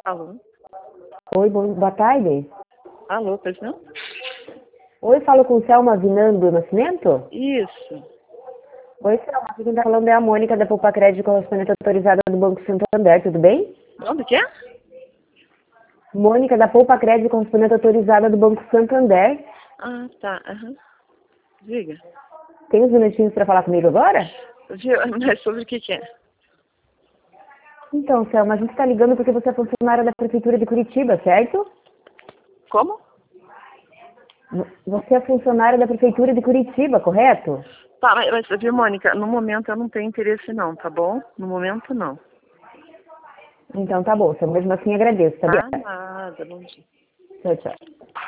Alô? Oi, boa tarde. Alô, pois não? Oi, falo com Selma Vinando Nascimento? Isso. Oi, Selma, aqui quem tá falando é a Mônica da Poupa Crédito Correspondente Autorizada do Banco Santander, tudo bem? Onde que é? Mônica da Poupa Crédito Correspondente Autorizada do Banco Santander. Ah, tá. Aham. Diga. Tem uns minutinhos para falar comigo agora? Mas sobre o que é? Então, Selma, a gente está ligando porque você é funcionária da Prefeitura de Curitiba, certo? Como? Você é funcionária da Prefeitura de Curitiba, correto? Tá, mas viu, Mônica, no momento eu não tenho interesse não, tá bom? No momento não. Então tá bom, Selma, mesmo assim agradeço, tá bem? Nada, bom dia. Tchau, tchau.